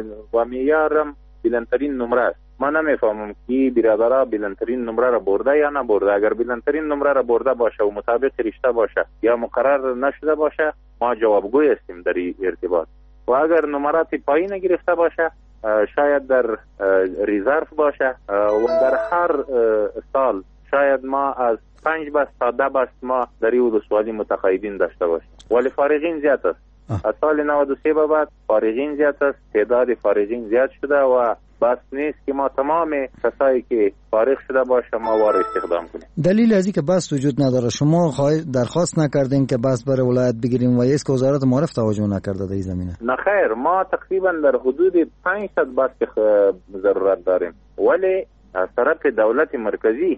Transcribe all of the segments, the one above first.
و معیارم بلندترین نمره است. من نمیفهمم که برادرها بلندترین نمره را برده یا نبرده. اگر بلندترین نمره را برده باشه و مطابق رشته باشه یا مقرر نشده باشه، ما جوابگوی هستیم در ارتباط. و اگر نمرات پایین گرفته باشه، شاید در ریزرو باشه و در هر سال شاید ما از 5 بس تا 10 بس ما در این ولسوالی متقاعدین داشته باشیم، ولی فارغین زیاد است. از سال 93 به بعد فارغین زیاد است، تعداد فارغین زیاد شده و بس نیست که ما تمام کسایی که فارغ شده باشه ما وارد استخدام کنیم. دلیل از این که بس وجود نداره شما درخواست نکردین که بس برای ولایت بگیریم و است که وزارت معارف توجه نکرده در این زمینه؟ نه خیر، ما تقریبا در حدود 500 بس ضرورت داریم، ولی از طرف دولت مرکزی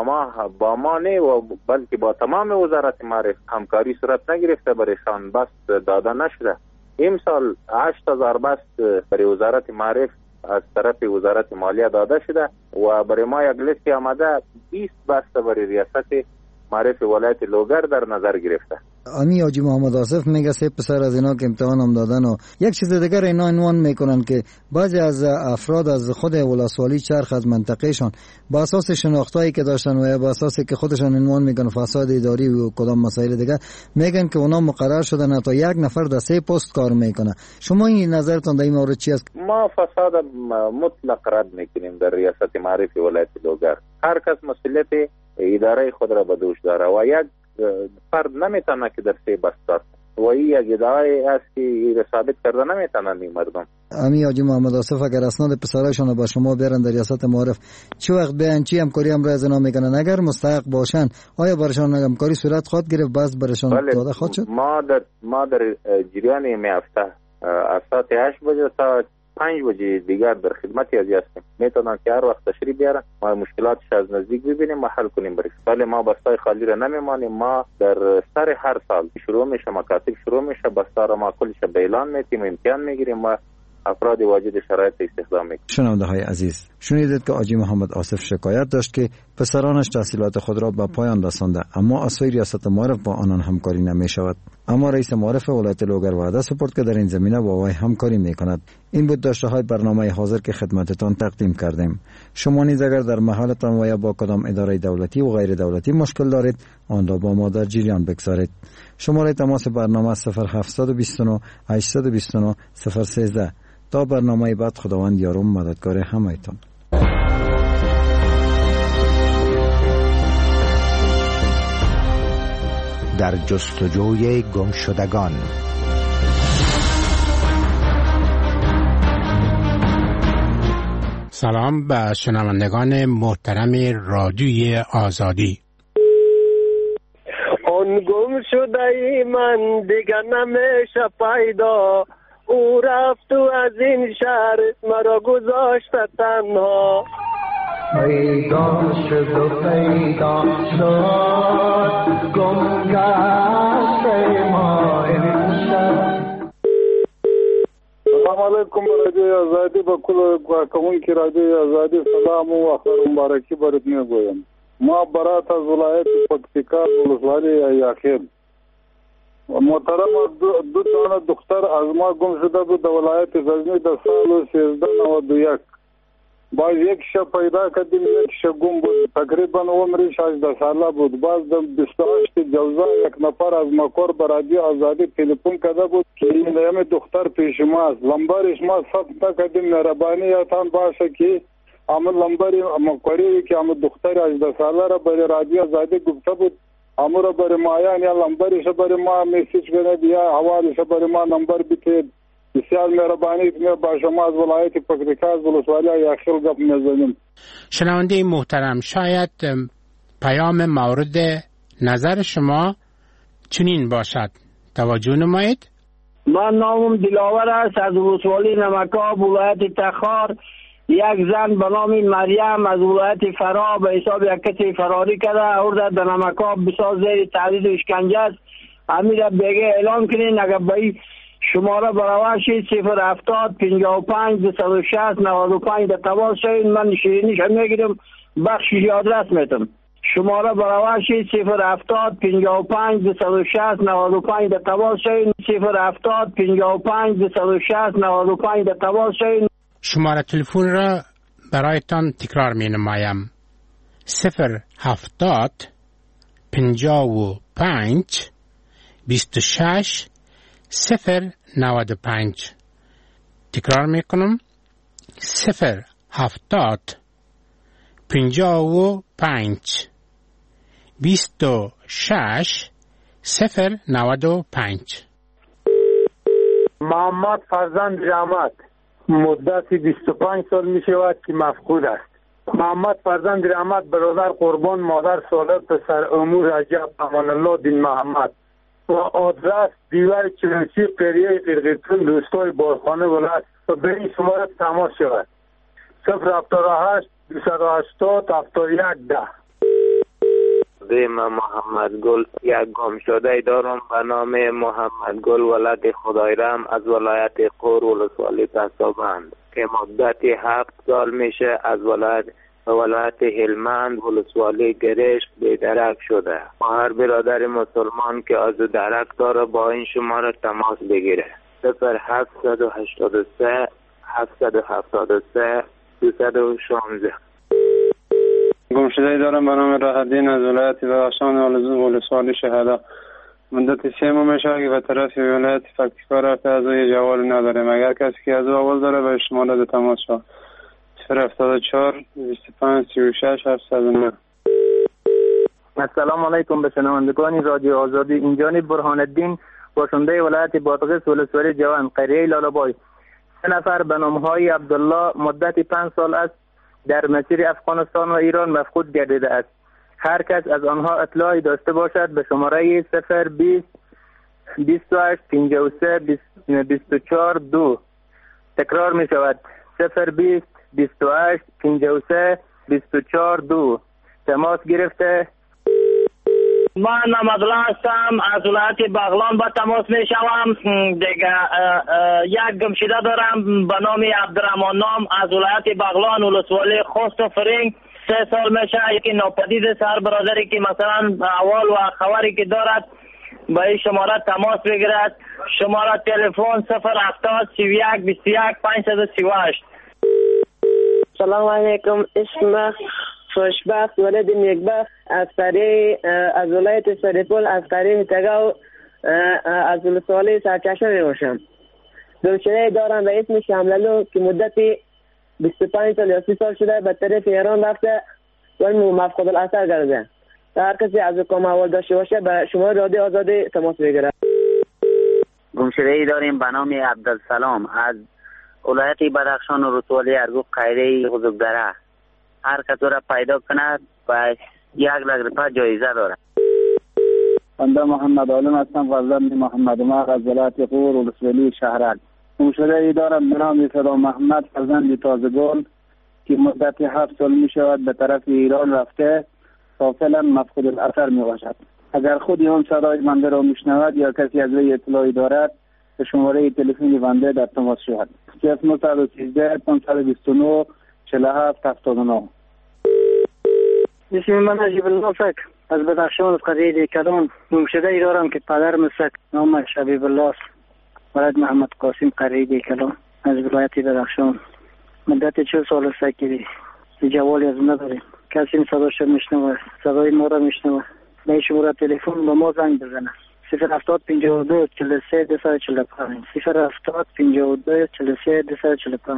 با ما نه و بلکه با تمام وزارت معارف همکاری صورت نگرفته، برایشان بس داده نشده. امسال 8000 بس برای وزارت معارف از طرف وزارت مالیه داده شده و برای ما یک لیست آمده 20 بسته برای ریاست معارف ولایت لوگر در نظر گرفته. امی حاجی محمد آصف میگه سه پسر از اینا که امتحان هم دادن و یک چیز دیگر اینا عنوان میکنن که بعضی از افراد از خود ولسوالی چرخ از منطقهشان با اساس شناختایی که داشتن و با اساسی که خودشان عنوان میکنن فساد اداری و کدام مسائل دیگه، میگن که اونا مقرر شدن تا یک نفر در 3 پست کار میکنه. شما این نظرتون در این مورد چی است؟ ما فساد مطلق رد میکنیم در ریاست معارف ولایت لوگر. هر کس مسئولیت اداره خود را به دوش داره و یک فرد نمیتونه که در 3 بست است و این یک ادعای است که ثابت کرده نمیتونن این مردم. امی حاجی محمد آصف اگر اسناد پسرایشان رو با شما بیارن در ریاست معارف چه وقت بیان چی همکاری هم را از اینا میکنن؟ اگر مستحق باشن آیا برشان همکاری صورت خواهد گرفت؟ باز برشان داده خواهد شد؟ ما در جریان این هفته از ساعت 8 بجه تا 5 بجه دیگر در خدمتی از هستیم. میتونن که هر وقت تشریف بیارن ما مشکلاتش از نزدیک ببینیم و حل کنیم برش. ولی ما بستای خالی را نمیمانیم. ما در سر هر سال شروع میشه، مکاتب شروع میشه، بستا را ما کلش به اعلان میتیم، امتحان میگیریم و افراد واجد شرایط استخدام میکنیم. شنونده های عزیز، شنیدید که حاجی محمد آصف شکایت داشت که پسرانش تحصیلات خود را به پایان رسانده اما از سوی ریاست معارف با آنان همکاری نمیشود. اما رئیس معارف ولایت لوگر وعده سپرد که در این زمینه با وی همکاری میکند. این بود داشته های برنامه حاضر که خدمتتان تقدیم کردیم. شما نیز اگر در محلتان و یا با کدام اداره دولتی و غیر دولتی مشکل دارید آن را با ما در جریان بگذارید. شماره تماس برنامه 0729 829 013. تا برنامه بعد خداوند یارم مددگار همه‌تان. در جستجوی گمشدگان. سلام به شنوندگان محترم رادیوی آزادی. اون گم شده من دیگر نمیشه پیدا، او رفت و از این شهر مرا گذاشت تنها. پیدا شد و پیدا شد گم گشته ما امشب. سلام علیکم رادیو آزادی، با کل کارکنان رادیو آزادی سلام و آخر مبارکی برات میگویم. ما برات از ولایت پکتیکا ولسوالی یاخیل محترم دو تانه دختر از ما گم شده بود در ولایت غزنی در سال 1391. باز یک شب پیدا کردیم، یک شب گم بود. تقریبا عمرش 18 ساله بود. باز در 28 جوزا یک نفر از مکور به رادیو آزادی تلفن کرده بود که این دختر پیش ماست. لمبرش ما ثبت نکردیم، مهربانیتان باشه که همون لمبری مکوری که همون دختر 18 ساله را برای رادیو آزادی گفته بود همون را برای ما، یعنی لمبرش برای ما میسیج کنید یا حوالش برای ما نمبر بتید. بسیار مهربانی کنید با شما از ولایت پکتیکا از ولسوالی یاخیل گپ میزنیم. شنونده محترم، شاید پیام مورد نظر شما چنین باشد، توجه نمایید. من نامم دلاور است، از ولسوالی نمکاب ولایت تخار. یک زن به نام مریم از ولایت فرا به حساب یک کسی فراری کرده آورده در نمکاب بسیار زیر تعدید و اشکنجه است. امیر بگه اعلان کنین اگر به شماره براوشی 070 55 260 95 در تماس شوید. من شیرینیش هم میگیرم، بخشی آدرس میتم. شماره براوشی 070 55 260 95 در تماس شوید. 070 55 260 95 در تماس شوید. شماره تلفن را برایتان تکرار می نمایم. 070 55 26 095. تکرار می کنم. 070 55 26 095. محمد فرزند رحمت مدت 25 سال می شود که مفقود است. محمد فرزند رحمت برادر قربان، مادر صالح، پسر امور رجب امان الله دین محمد و آدرس دیوار 46 قریه قرقیتون دوستای بارخانه ولایت و به این شماره تماس شود. 078 280 7110. من محمد گل یک گمشده دارم به نام محمد گل ولد خدایرم از ولایت قور ولسوالی پسابند که مدت 7 سال میشه از ولایت هلمند ولسوالی گرشت بیدرک شده. هر برادر مسلمان که از درک داره با این شماره تماس بگیره. 0783 773 216. گمشده دارم به نام راحت‌الدین از ولایت بدخشان ولسوالی شهدا. مدت 3 ماه میشه که به طرف ولایت پکتیکا رفته، از او جواب نداریم. اگر کسی که از او اول داره به شماره تماس شد. 074 25 36 709. السلام علیکم به شنوندگان رادیو آزادی. این جانب برهان الدین باشنده ولایت بادغیس ولسوالی جوان قریه لالابای. 3 نفر به نام‌های عبدالله مدت 5 سال است در مسیر افغانستان و ایران مفقود گردیده است. هر کس از آنها اطلاعی داشته باشد به شماره 020 28 53 24 2. تکرار می شود. 020 28 53 24 2. تماس گرفته. من نمدلا هستم از ولایت بغلان با تماس می شوم. دیگه یک گمشده دارم به نام عبدالرحمن نام از ولایت بغلان ولسوالی خوست و فرنگ. 3 سال میشه یکی ناپدید است. هر برادری که مثلا احوال و خبری که دارد با این شماره تماس بگیرد. شماره تلفن 070 31 21 538. سلام علیکم. اسم خوشبخت ولد نیکبخت از ولایت سریپول از قریه تگاو از ولسوالی سرچشمه میباشم. گمشده دارم به اسم شمللو که مدتی 25 سال یا 30 سال شده به طرف ایران رفته و مفقود الاثر گرده. هر کسی از کام اول داشته باشه به شما رادیو آزادی تماس بگیره. گمشده داریم به نام عبدالسلام از ولایت بدخشان و ولسوالی ارگوب قریه غزبدره. هر کس را پیدا کند و 1 لک روپیه جایزه دارد. بنده محمد عالم هستم، فرزند محمد مهر از ولایت قور ولسوالی شهرک. گمشده ای دارم به نام صدا محمد فرزند تازگل که مدت 7 سال می شود به طرف ایران رفته تا فعلا مفقود الاثر می باشد. اگر خودی اون صدای بنده را می شنود یا کسی از وی اطلاعی دارد به شماره تلفنی بنده در تماس شود. 0913 529 47 79. اسم من عجیب الله فک از بدخشان از قریه دیکلان. گمشده ای دارم که پدر مسک نام شبیب الله است. ولد محمد قاسم قریه دیکلان از ولایت بدخشان. مدت 4 سال است که جوالی از نداریم. کسی صداش میشنوه، صدای ما را میشنوه. به شماره تلفن به ما زنگ بزنه. 070 52 43 245 070 52 43 245.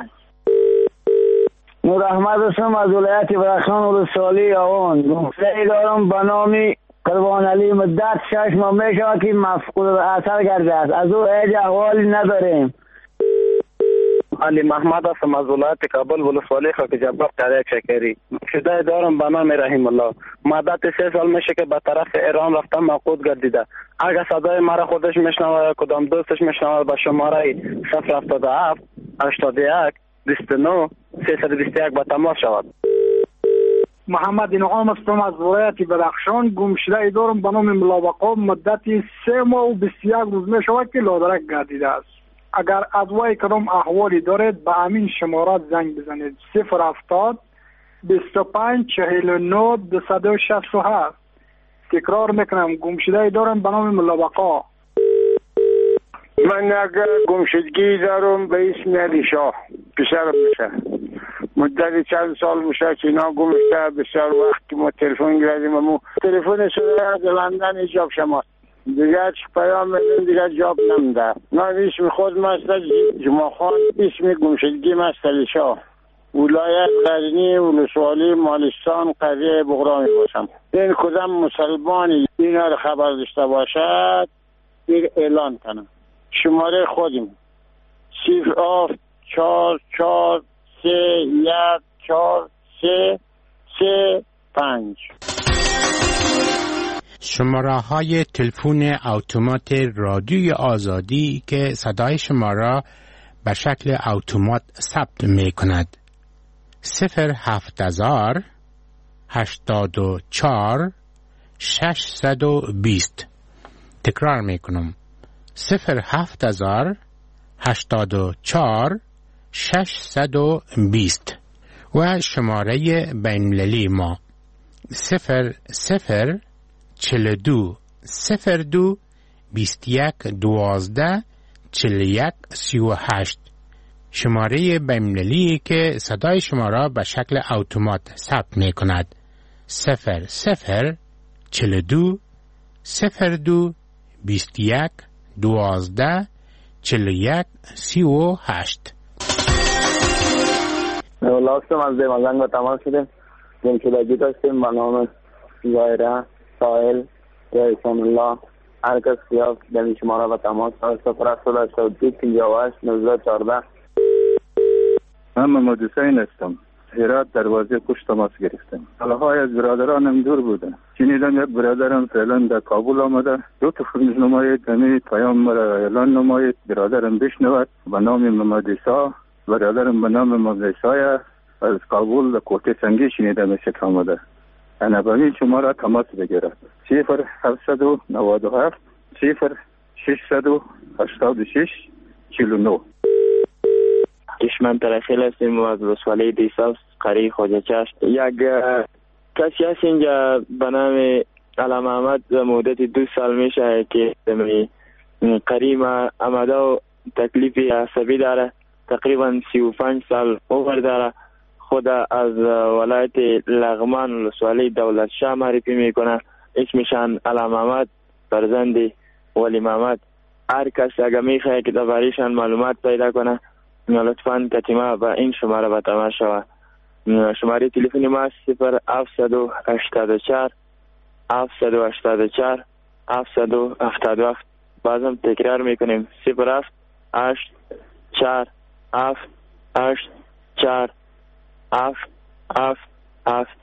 نور احمد هستم از ولایت بدخشان ولسوالی آوان. گمشده دارم به نام قربان علی مدت 6 ماه می شود که مفقود الاثر گرده است. از او هیچ احوالی نداریم. علی محمد هستم از ولایت کابل ولسوالی خاک جبار تریاک شکری. گمشده دارم به نام رحیم الله. مدت 3 سال میشه که به طرف ایران رفتم مفقود گردیده. اگر صدای مرا خودش میشنوه یا کدام دوستش میشنوه به شماره 077 81 29 321 با تماس شود. محمد انعام هستم از ولایت بدخشان. گمشده دارم به نام ملاوقا مدت 3 ماه و 21 روز می شود که لادرک گردیده است. اگر از وی کدام احوالی دارید به همین شمارات زنگ بزنید. 070 25 49 267. تکرار میکنم گمشده دارم به نام ملا بقا. من اگر گمشدگی دارم به اسم علی شاه، پسرم میشه. مدت چند سال میشه که اینا گمشته. بسیار وقت که ما تلفن گردیم و تلفن شده از لندن ایجاب شماست. دیگر چه پیام میدن دیگر جواب نمیده. من اسم خود مستر جمعه خان، اسم گمشدگی مستر علی شاه، ولایت غزنی، ولسوالی مالستان، قریه بغرامی باشم. این کدام مسلمانی اینا رو خبر داشته باشد دیر اعلان کنم. شماره خودم 074314335. شماره های تلفن اتومات رادیوی آزادی که صدای شما را به شکل اتومات ثبت می کند. 07000 84 620. تکرار می کنم. 07000 84 620 و شماره بین‌المللی ما 00 42 02 21 12 41 38. شماره بین‌المللی که صدای شما را به شکل اتومات ثبت می کند. 00 42 02 21 12 41 38. لاستم از دیمازنگ با تماس شده. گمشدگی داشتیم به نام ظاهره، ساحل یا احسان الله. هر کس خیاف دمی شما را به تماس 082 58 1914. من محمد حسین هستم. هرات دروازه پشت تماس گرفتم. حالهای از برادرانم دور بودن. شنیدم یک برادرم فعلا در کابل آمده. لطف نمایید همین پیام مرا اعلان نمایید. برادرم بشنود. به نام محمد عیسی. برادرم به نام محمد عیسی از کابل در کوټه سنگی شنیدم میشه آمده. انا به شما را تماس بگیرد. 0797 0686 49. دشمن ترخیل هستیم و از ولسوالی دیساس قریه خواجه چشم. یک کسی هست اینجا به نام علم احمد مدت 2 سال میشه که قریه آمده و تکلیف عصبی داره. تقریبا 35 سال عمر داره. خود از ولایت لغمان ولسوالی دولت شاه معرفی میکنه. اسمشان علم احمد فرزند ولی محمد. هر کس اگه میخواه که درباره‌شان معلومات پیدا کنه لطفاً کتیمه به این شماره به تماس شود. شماره تلفنی ما 0784 784 777. بازم تکرار میکنیم 078 4 7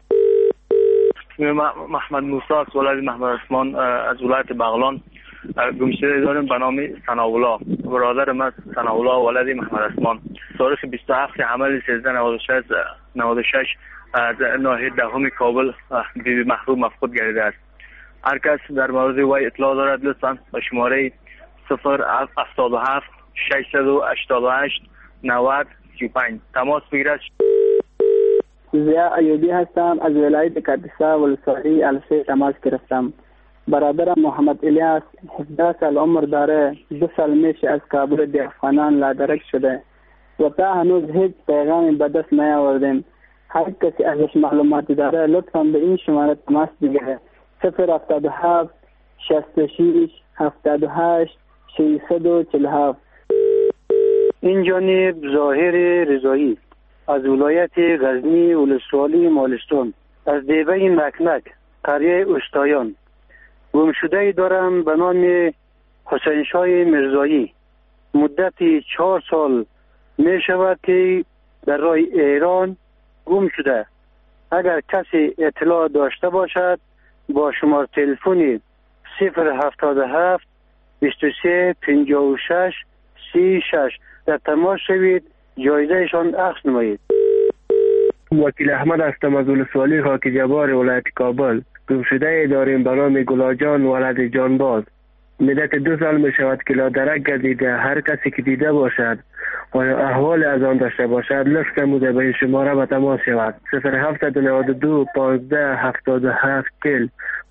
محمد موسی از ولایت محمد عثمان از ولایت بغلان گمشده داریم به نام ثناءالله. برادر من ثناءالله ولد محمد عثمان تاریخ 27 حمل 1396 از ناحیه دهم کابل بی محروم مفقود گردیده است. هر کس در مورد وی اطلاع دارد لطفاً به شماره 077 688 90 35 تماس بگیرد. زیا ایوبی هستم از ولایت کردستان ولسوالی السه تماس گرفتم. برادرم محمد الیاس 17 سال عمر داره. 2 سال میشه از کابل به افغانان لادرک شده و تا هنوز هیچ پیغامی به دست نیاوردیم. هر کسی ازش معلوماتی داره لطفاً به این شماره تماس بگیره. 077 66 78 647. این جانب ظاهر رضایی از ولایت غزنی ولسوالی مالستان از دیبه مکنک قریه استایان. گمشده دارم به نام حسین شاه مرزایی. مدت 4 سال می شود که در راه ایران گم شده. اگر کسی اطلاع داشته باشد با شماره تلفن 077 23 56 36 در تماس شوید. جایزهشان اخذ نمایید. وکیل احمد هستم از ولسوالی خاک جبار ولایت کابل. گمشده داریم به نام گلاجان ولد جانباز. مدت 2 سال می شود که لادرک گردیده. هر کسی که دیده باشد و احوال از آن داشته باشد لطف نموده به این شماره به تماس شود. 0792 15 77 40.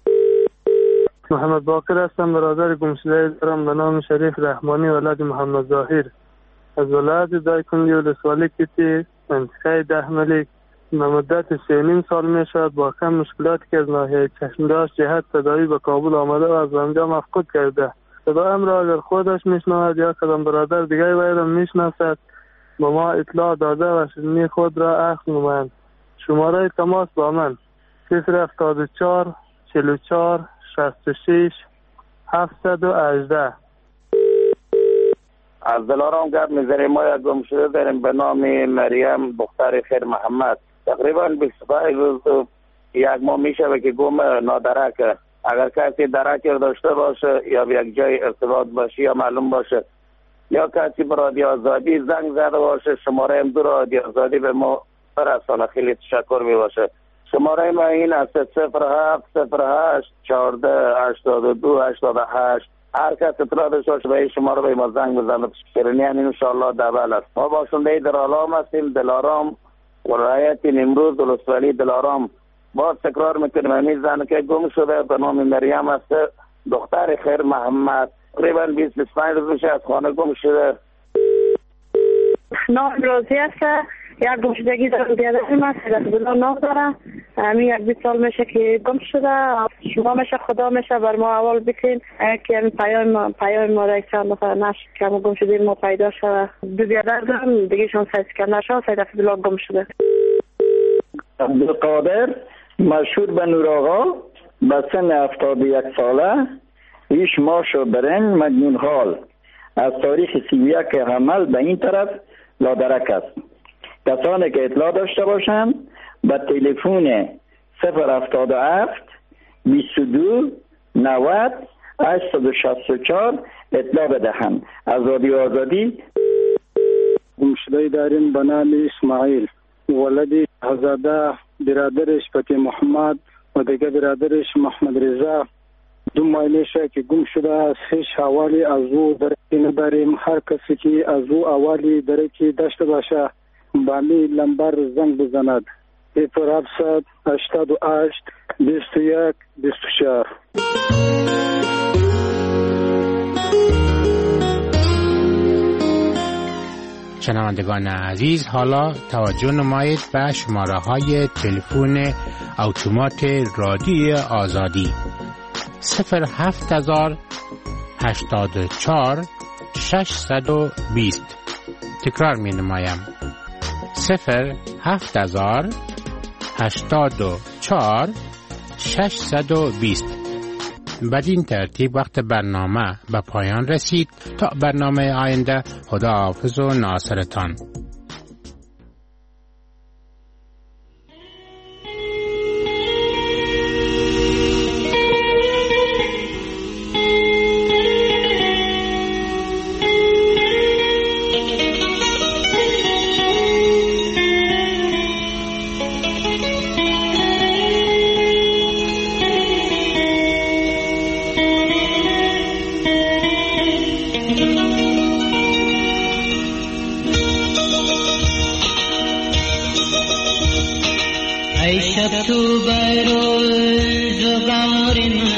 محمد باقر هستم، برادر گمشده دارم به نام شریف رحمانی ولد محمد ظاهر از ولایت دایکنی ولسوالی کتی منطقه 10 ملک. به مدت 3.5 سال می شود با کم مشکلاتی که از ناحیه چشمداش جهت صدایی به کابل آمده و از آنجا مفقود کرده. صدایم را اگر خودش میشنود یا کدام برادر دیگر وی را میشناسد به ما اطلاع داده و شیرینی خود را اخذ نمایند. شماره تماس با من 074 44 66 718. از دلارام گپ می‌زنیم. ما یک گمشده داریم به نام مریم دختر خیر محمد. تقریبا 25 روز یک ماه میشه که گم نادرک. اگر کسی درک داشته باشه یا به یک جای ارتباط باشه یا معلوم باشه یا کسی به رادیو آزادی زنگ زده باشه، شماره دو رادیو آزادی به ما برسانه. خیلی تشکر می باشه. شماره ما این است 0708 14 82 88. هر کس اطلاع داشته باشه به این شماره به ما زنگ بزنه. شیرینی ان شاءالله دبل است. ما باشنده دلارام هستیم، دلارام ولایت نیمروز ولسوالی دلارام. باز تکرار میکنیم این زن که گم شده به نام مریم است دختر خیر محمد. تقریبا 25 روز میشه از خانه گم شده. نام روزی است، یک گمشدگی دارم بیادرم است، بلا نام دارم. همین 20 سال میشه که گم شده. شما میشه خدا میشه بر ما اول بکن که همین پیام ما را چند نفر نشد که ما گم شدیم ما پیدا شده. 2 بیادر دارم دیگه شان سایت کنده شد سایت بلا گم شده. عبدالقادر مشهور به نور آقا به سن 71 ساله، ریش ماش و برنج مجنون حال، از تاریخ 31 حمل به این طرف لادرک است. کسانی که اطلاع داشته باشند به تلفن 077 22 90 864 اطلاع بدهند. از رادیو آزادی. گمشده داریم به نام اسماعیل ولدی هزاده، برادرش پتی محمد و دیگه برادرش محمد رضا. 2 ماه میشه که گم شده است. هیچ حوالی از او درکی نداریم. هر کسی که از او حوالی درکی داشته باشه با می لمبر زنگ بزند 0788 21 24. شنوندگان عزیز، حالا توجه نمایید به شماره های تلفن اتومات رادیوی آزادی 07084 620. تکرار می نمایم 07084 620. بدین ترتیب وقت برنامه به پایان رسید. تا برنامه آینده، خداحافظ و ناصرتان. تو برو زبان